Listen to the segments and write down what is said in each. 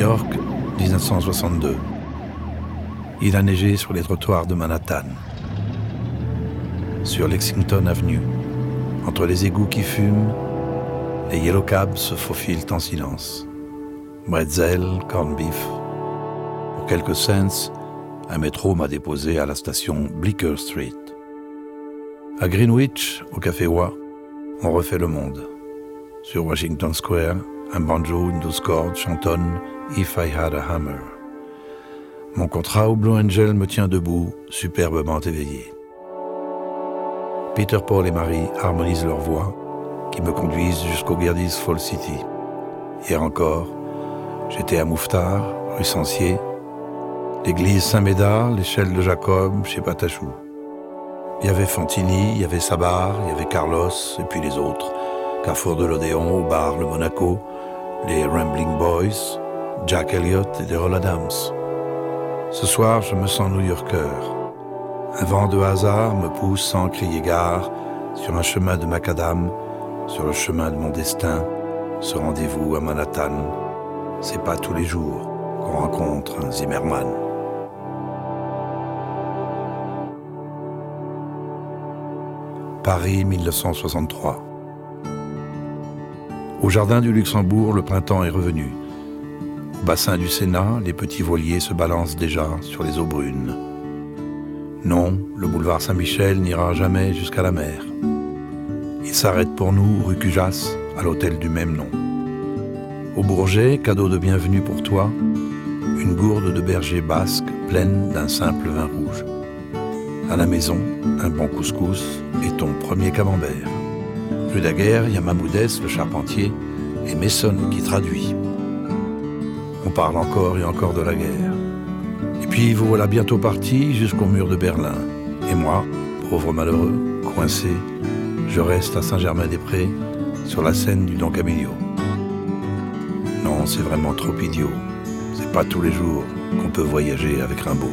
York, 1962. Il a neigé sur les trottoirs de Manhattan. Sur Lexington Avenue, entre les égouts qui fument, les yellow cabs se faufilent en silence. Bretzel, corned beef. Pour quelques cents, un métro m'a déposé à la station Bleecker Street. À Greenwich, au Café Wa, on refait le monde. Sur Washington Square, un banjo, une 12 cordes chantonne « If I Had a Hammer ». Mon contrat au Blue Angel me tient debout, superbement éveillé. Peter, Paul et Marie harmonisent leurs voix, qui me conduisent jusqu'au Gerdy's Fall City. Hier encore, j'étais à Mouffetard, rue Sancier, l'église Saint-Médard, l'échelle de Jacob, chez Patachou. Il y avait Fantini, il y avait Sabar, il y avait Carlos, et puis les autres. Carrefour de l'Odéon, au bar Le Monaco, les Rambling Boys, Jack Elliott et Daryl Adams. Ce soir, je me sens new-yorker. Un vent de hasard me pousse sans crier gare sur un chemin de macadam, sur le chemin de mon destin, ce rendez-vous à Manhattan. C'est pas tous les jours qu'on rencontre un Zimmerman. Paris 1963. Au jardin du Luxembourg, le printemps est revenu. Au bassin du Sénat, les petits voiliers se balancent déjà sur les eaux brunes. Non, le boulevard Saint-Michel n'ira jamais jusqu'à la mer. Il s'arrête pour nous, rue Cujas, à l'hôtel du même nom. Au Bourget, cadeau de bienvenue pour toi, une gourde de berger basque pleine d'un simple vin rouge. À la maison, un bon couscous et ton premier camembert. Rue Daguerre, il y a Mamoudès, le charpentier, et Messon qui traduit. On parle encore et encore de la guerre. Et puis vous voilà bientôt partis jusqu'au mur de Berlin. Et moi, pauvre malheureux, coincé, je reste à Saint-Germain-des-Prés, sur la scène du Don Camillo. Non, c'est vraiment trop idiot. C'est pas tous les jours qu'on peut voyager avec Rimbaud.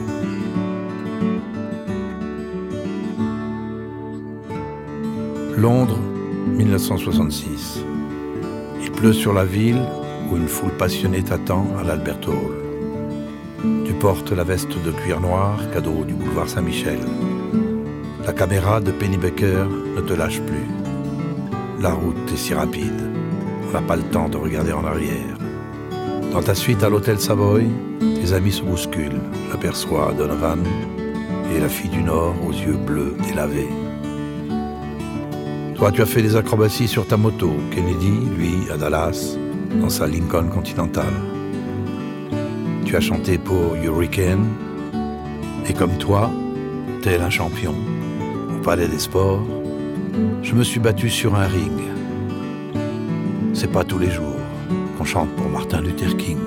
Londres, 1966. Il pleut sur la ville où une foule passionnée t'attend à l'Albert Hall. Tu portes la veste de cuir noir, cadeau du boulevard Saint-Michel. La caméra de Pennebaker ne te lâche plus. La route est si rapide, on n'a pas le temps de regarder en arrière. Dans ta suite à l'hôtel Savoy, tes amis se bousculent. J'aperçois Donovan et la fille du Nord aux yeux bleus délavés. Toi, tu as fait des acrobaties sur ta moto. Kennedy, lui, à Dallas, dans sa Lincoln Continental. Tu as chanté pour Hurricane. Et comme toi, tel un champion, au Palais des Sports, je me suis battu sur un ring. C'est pas tous les jours qu'on chante pour Martin Luther King.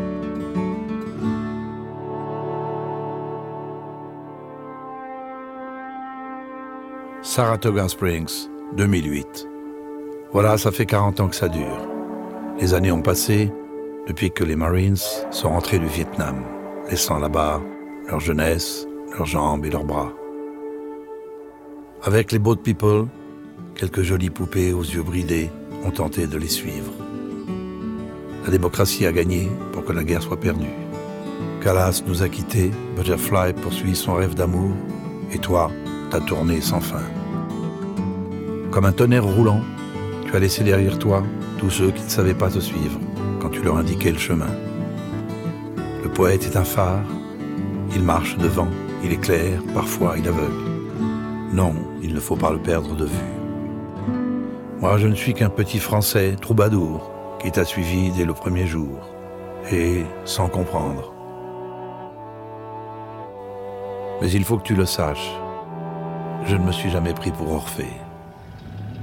Saratoga Springs, 2008. Voilà, ça fait 40 ans que ça dure. Les années ont passé depuis que les Marines sont rentrés du Vietnam, laissant là-bas leur jeunesse, leurs jambes et leurs bras. Avec les boat people, quelques jolies poupées aux yeux bridés ont tenté de les suivre. La démocratie a gagné pour que la guerre soit perdue. Callas nous a quittés, Butterfly poursuit son rêve d'amour, et toi, t'as tourné sans fin. Comme un tonnerre roulant, tu as laissé derrière toi tous ceux qui ne savaient pas te suivre quand tu leur indiquais le chemin. Le poète est un phare, il marche devant, il éclaire, parfois il aveugle. Non, il ne faut pas le perdre de vue. Moi, je ne suis qu'un petit Français troubadour qui t'a suivi dès le premier jour, et sans comprendre. Mais il faut que tu le saches, je ne me suis jamais pris pour Orphée.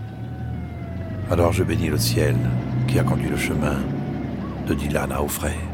Alors je bénis le ciel qui a conduit le chemin de Dylan à Aufray.